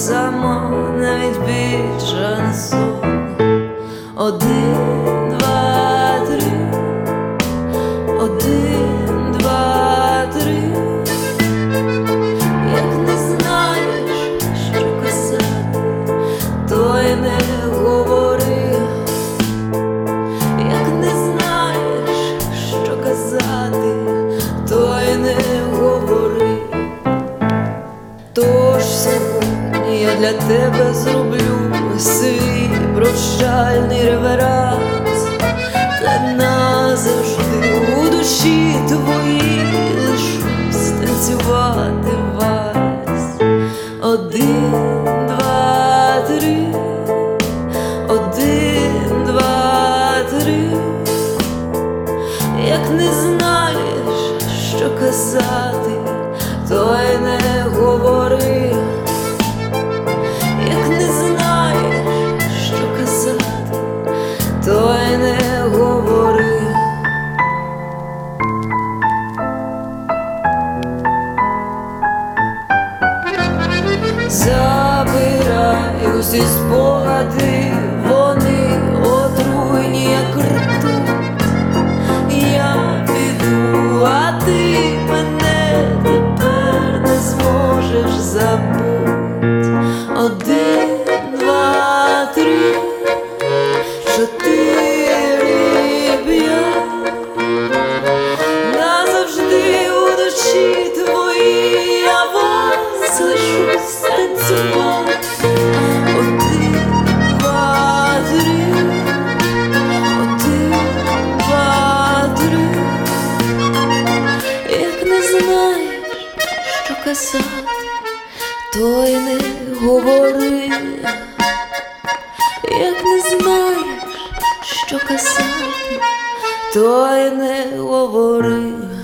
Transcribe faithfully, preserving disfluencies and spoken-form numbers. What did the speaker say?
само, навіть більше не сон. Один, два, три, один, два, три. Як не знаєш, що казати, то й не говори. Як не знаєш, що казати, то й не говори. Тож сьогодні я для тебе зроблю свій прощальний реверанс, та назавжди у душі твоїй лишусь танцювати вальс. Один, два, три, один, два, три. Як не знаєш, що казати, то й не говори. Як не знаєш, що казати, то й не говори. Забирай усі спогади, вони отруйні, як ртуть. Я піду, а ти мене тепер не зможеш забуть. Один, два, три, чотири, п'ять. Назавжди у душі твоїй я вас лишусь танцювати. Один, два, три, один, два, три. Як не знаєш, що казати, то й не говори. Як не знаєш, що казати, то й не говори.